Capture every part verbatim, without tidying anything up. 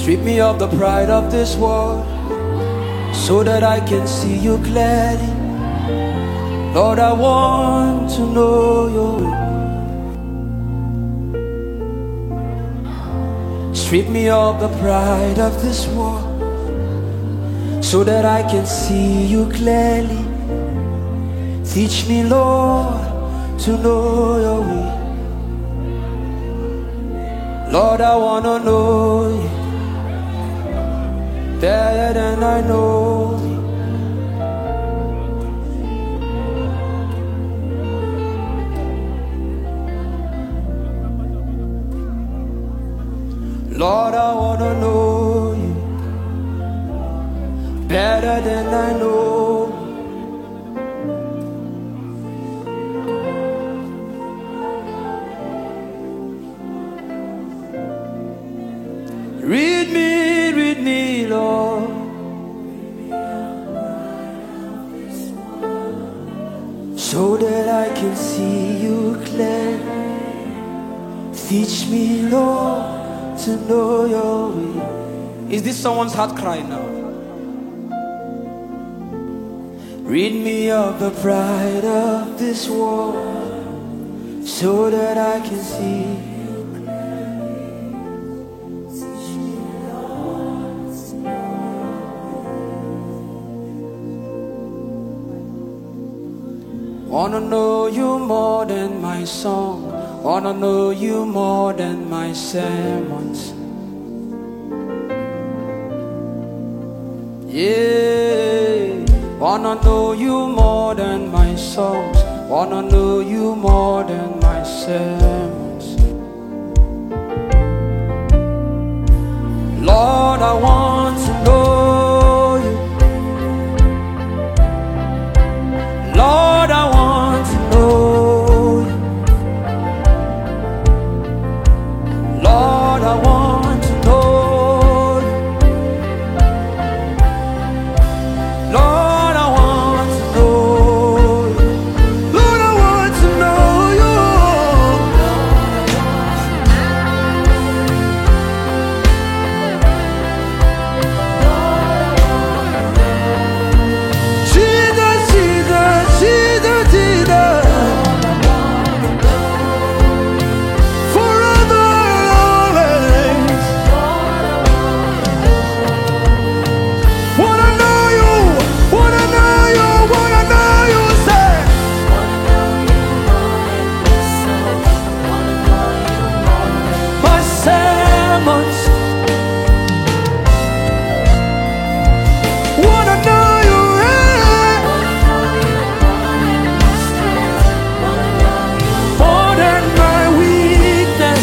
Strip me of the pride of this world, so that I can see you clearly. Lord, I want to know your will. Strip me of the pride of this world, so that I can see you clearly. Teach me, Lord, to know your will. Lord, I want to know you better than I know you. Lord, I want to know you better than I know you. Read me, read me, Lord, so that I can see you clearly. Teach me, Lord, to know your will. Is this someone's heart cry now? Rid me of the pride of this world, so that I can see you. Wanna know you more than my song, wanna know you more than my sermons. Yeah, wanna know you more than my songs, wanna know you more than my sermons. Lord, I want to know you. Lord, I want to know you. Lord, I want to know you. Lord, I want to know you. Lord, I want to know you. Jesus, Jesus, Jesus, Jesus. Forever always. Wanna know you, wanna know you, wanna know you, say. My sermons. Wanna know you, eh? More than my weakness.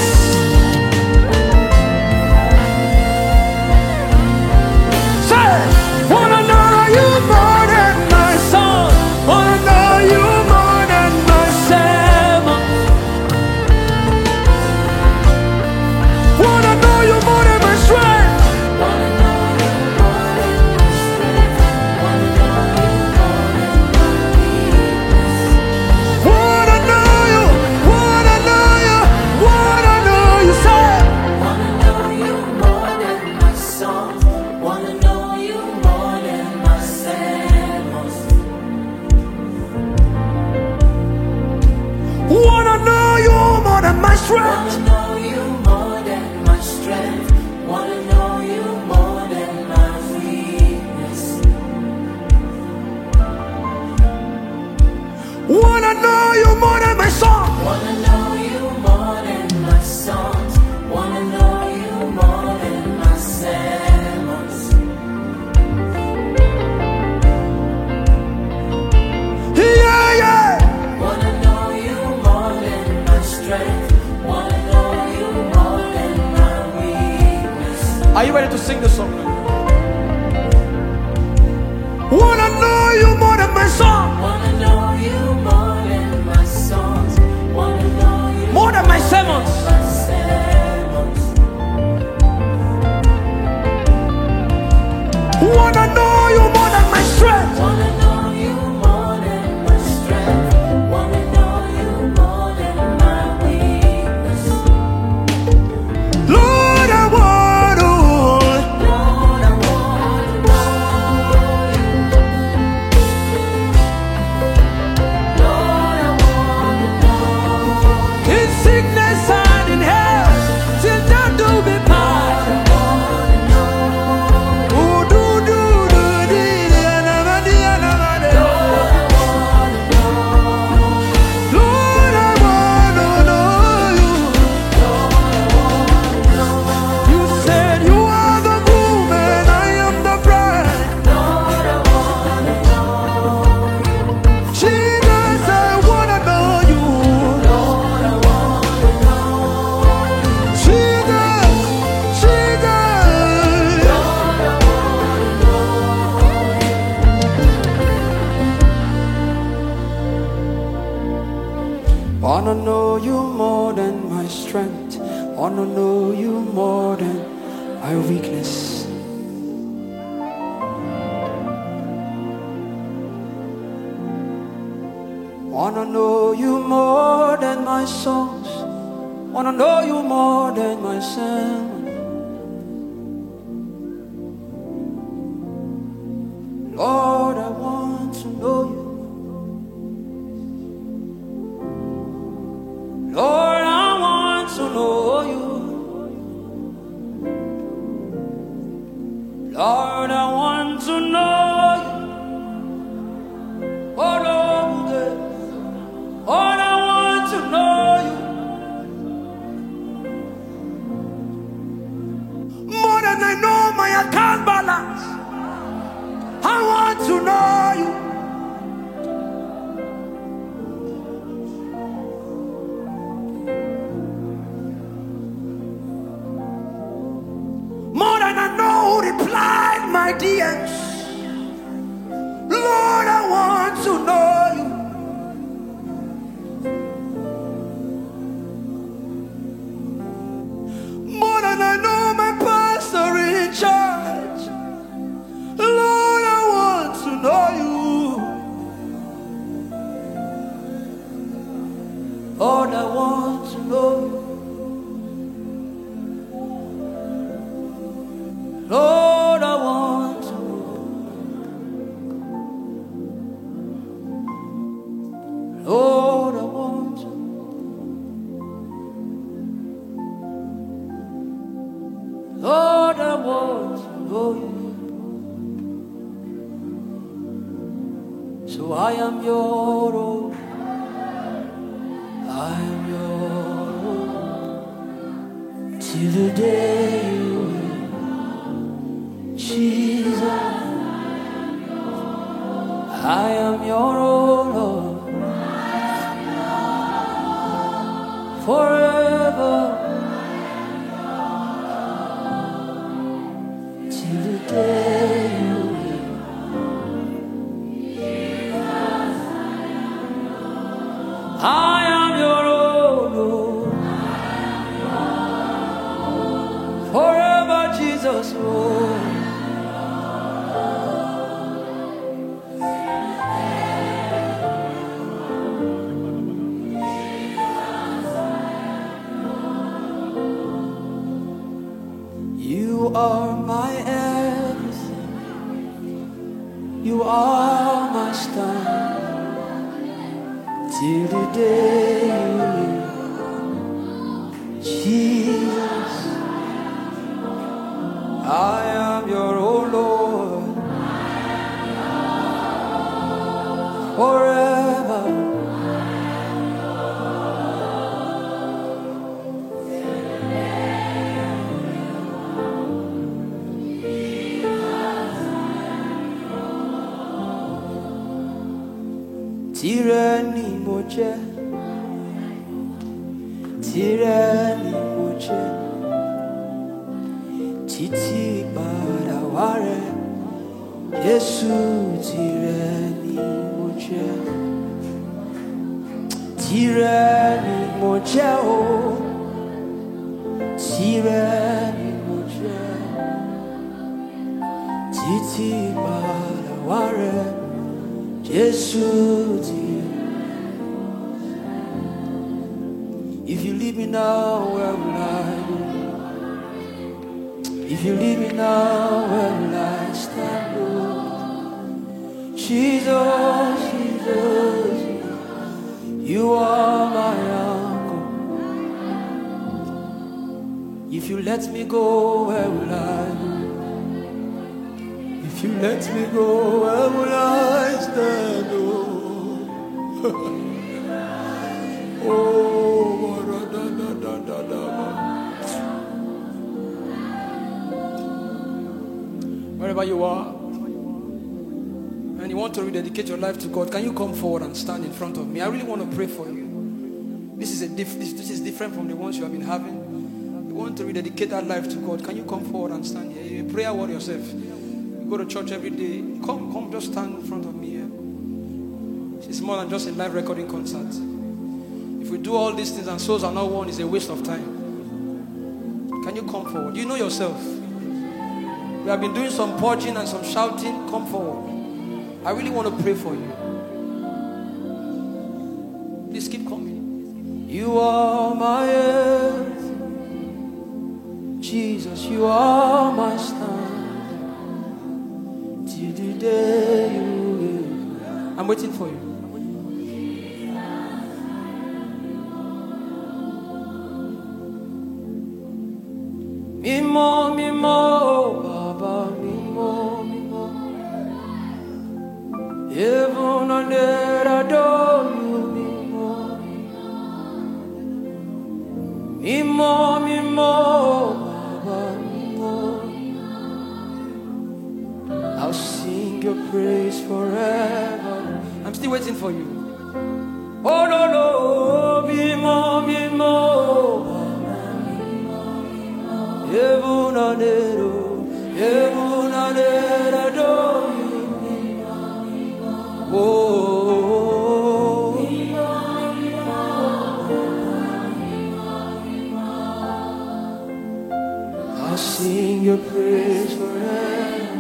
Say, wanna know you more than my song, wanna know you more than my sermon. Wanna know you more than my strength. Wanna know you, wanna know you, wanna know you, say. Wanna know you more than my songs. Wanna know you more than my sermons. Wanna know you more than my strength. Wanna know you more than my strength. Wanna know you more than my weakness. Wanna know you more than my song. Wanna know you more than my songs. Wanna know you more than my sermons. Yeah, yeah. Wanna know you more than my strength. Wanna know you more than my weakness. Are you ready to sing the song now? Wanna know you more than my song, Wanna know you more than my songs. Wanna know you more than my sermons. my sermons. Wanna know you more than my strength. Wanna know you more than my strength. Wanna know you more than my weakness. Lord, I want to my weakness. Wanna know you more than my songs. Wanna know you more than my sermon. Lord, I want to know you. Lord, I want to know you. Lord, I want to know you. Oh, Lord, Lord, I want to know you. More than I know my account balance, I want to know you. More than I know who replied my D Ms. Lord, I want to know you. More than I know my pastor in charge. Lord, I want to know you. Lord, I want to know you. Lord, I want to know you. Lord, I want to. Lord, I want to know you. So I am your own. I am your own. Till the day you will, Jesus. I am your own, Lord. Forever. Till the day you will. I am your own, Lord. Forever, Jesus, Lord. You are my everything. You are my star. Till the day you will, Jesus. I am your own Lord. Forever. Tìrẹ ni mo jẹ́, tìrẹ ni mo jẹ́, títí ìpadà wá rẹ, Jésù tìrẹ ni mo jẹ́, tìrẹ ni mo jẹ́ o, tìrẹ ni mo jẹ́, títí ìpadà wá rẹ. Jesus, if you leave me now, where will I go? If you leave me now, where will I stand? Oh, Jesus, Jesus, you are my uncle. If you let me go, where will I go? If you let me go, where will I stand? Oh, oh, da, da, da, da, da. Wherever you are, and you want to rededicate your life to God, can you come forward and stand in front of me? I really want to pray for you. This is a diff this, this is different from the ones you have been having. You want to rededicate that life to God. Can you come forward and stand here? You're a prayer warrior yourself. Go to church every day. Come, come, just stand in front of me here. It's more than just a live recording concert. If we do all these things and souls are not won, it's a waste of time. Can you come forward? You know yourself. We have been doing some purging and some shouting. Come forward. I really want to pray for you. Please keep coming. You are my earth. Jesus, you are my stand. Till the day you will. I'm waiting for you. Mimo, mimo, Baba, mimo, mimo. Even on earth adore you, mimo, mimo, mimo, Baba, mimo. I'll sing your praise forever. I'm still waiting for you. Oh no no, mimo, mimo. Evunanero, evunanero, oh, I'll sing your praise forever.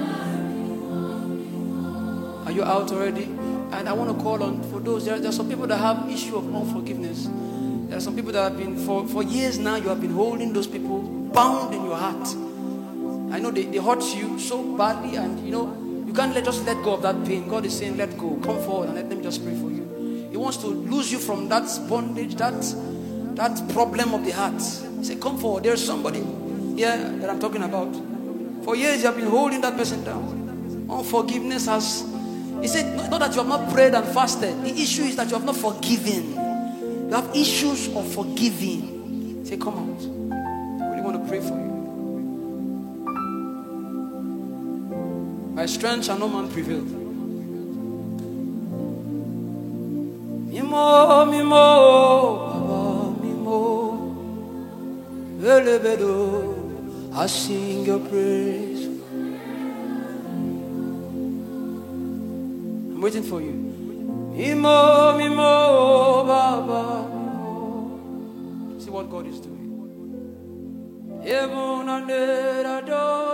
Are you out already? And I want to call on for those. There, there are some people that have issue of unforgiveness. There are some people that have been for for years now. You have been holding those people bound in your heart. I know they, they hurt you so badly, and you know you can't let just let go of that pain. God is saying, let go. Come forward and let them just pray for you. He wants to lose you from that bondage, that that problem of the heart. He said, come forward. There's somebody here that I'm talking about. For years you have been holding that person down. Unforgiveness has. He said, not that you have not prayed and fasted. The issue is that you have not forgiven. You have issues of forgiving. Say, come out. I want to pray for you. By strength shall no man prevail. Mimo, mimo, Baba, mimo. Elebedo, I sing your praise. I'm waiting for you. Mimo, mimo, Baba, mimo. See what God is doing. Heaven and earth adore.